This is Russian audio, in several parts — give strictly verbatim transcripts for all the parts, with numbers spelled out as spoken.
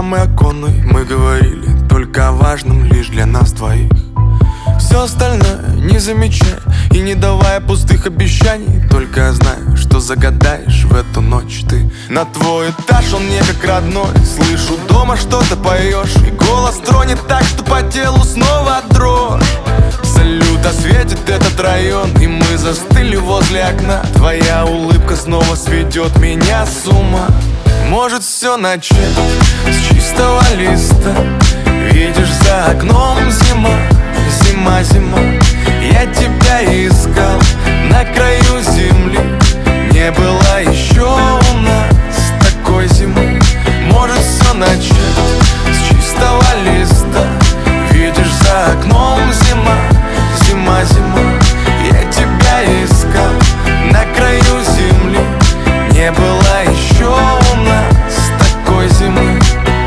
рамы оконной мы говорили только о важном лишь для нас двоих. Все остальное не замечая и не давая пустых обещаний. Только знаю, что загадаешь в эту ночь ты. На твой этаж он мне как родной. Слышу дома, что ты поешь, и голос тронет так, что по телу снова дрожь. Салют осветит этот район, и мы застыли возле окна. Твоя улыбка снова сведет меня с ума. Может все начать с чистого листа. Видишь, за окном зима, зима, зима. Я тебя искал на краю земли. Не было еще у нас такой зимы. Может все начать с чистого листа. Видишь, за окном зима, зима, зима. Я тебя искал на краю земли. Не было еще у нас такой зимы.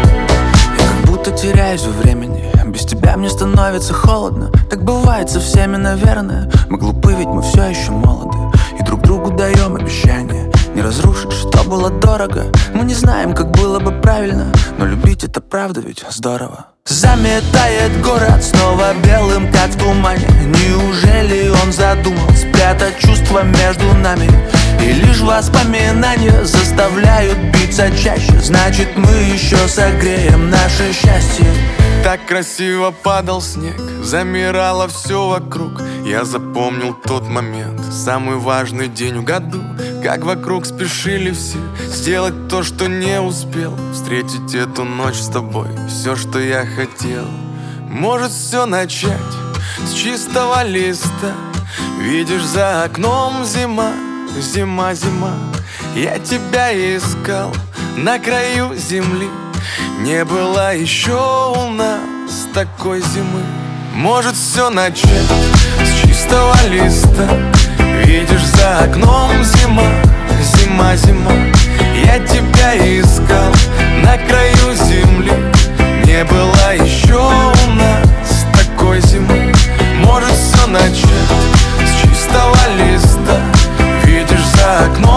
Я как будто теряюсь во времени. Без тебя мне становится холодно. Так бывает со всеми, наверное. Мы глупы, ведь мы все еще молоды. И друг другу даем обещания не разрушить, что было дорого. Мы не знаем, как было бы правильно, но любить это правда ведь здорово. Заметает город снова белым, как в тумане. Неужели он задумал спрятать чувства между нами? И лишь воспоминания заставляют биться чаще. Значит, мы еще согреем наше счастье. Так красиво падал снег, замирало все вокруг. Я запомнил тот момент, самый важный день в году. Как вокруг спешили все сделать то, что не успел. Встретить эту ночь с тобой, все, что я хотел. Может все начать с чистого листа. Видишь, за окном зима, зима, зима. Я тебя искал на краю земли. Не было еще у нас такой зимы. Может все начать с чистого листа. Видишь, за окном зима, зима, зима. Я тебя искал на краю земли. Не было еще у нас такой зимы. Может все начать с чистого листа. Видишь, за окном